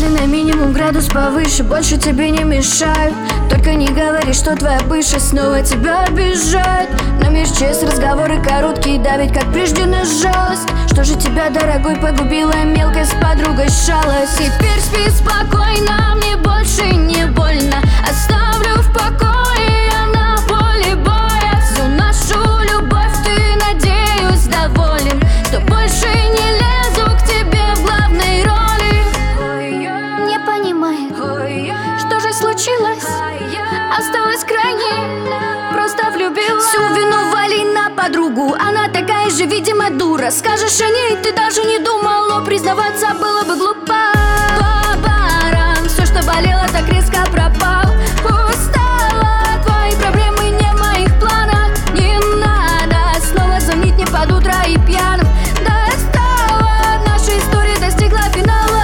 Если на минимум градус повыше, больше тебе не мешают. Только не говори, что твоя бывшая снова тебя обижает. Но меж честь разговоры короткие давят, как прежде на жалость. Что же тебя, дорогой, погубила мелкая с подругой шалость? Теперь спи спокойно, мне больше не больно. Оставлю в покое я на поле боя. Всю нашу любовь ты, надеюсь, доволен. Что больше не лезу к тебе в главной роли. Не понимает, что же случилось. Осталась крайней, просто влюбилась. Всю вину вали на подругу, она такая же, видимо, дура. Скажешь о ней, ты даже не думал, но признаваться было бы глупо. По барам, все, что болело, так резко пропал. Устала, твои проблемы не в моих планах. Не надо снова звонить мне под утро и пьяным. Достала, наша история достигла финала.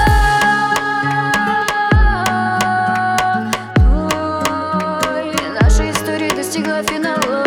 Наша история достигла финала.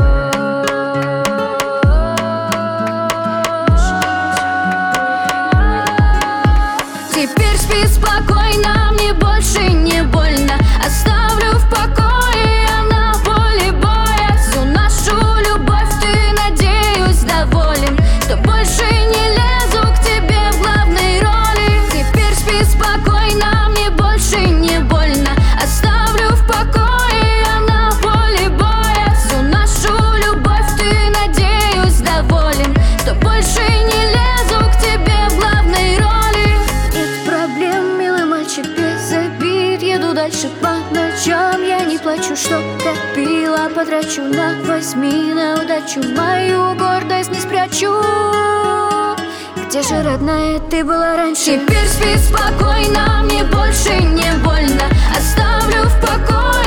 Теперь спи спокойно, мне больше не больно. Оставлю в покое я на поле боя. Всю нашу любовь ты, надеюсь, доволен. Что больше не лезу к тебе в главной роли. Теперь спи спокойно, мне больше не больно. Оставлю в покое я на поле боя. Всю нашу любовь ты, надеюсь, доволен. Что больше не лезу к тебе в главной роли. Нет проблем, милый мальчик, без обид. Еду дальше по ночам, я не плачу, что копила. Потрачу на возьми, на удачу мою гордость не спрячу. Где же, родная, ты была раньше? Теперь спи спокойно, мне больше не больно. Оставлю в покое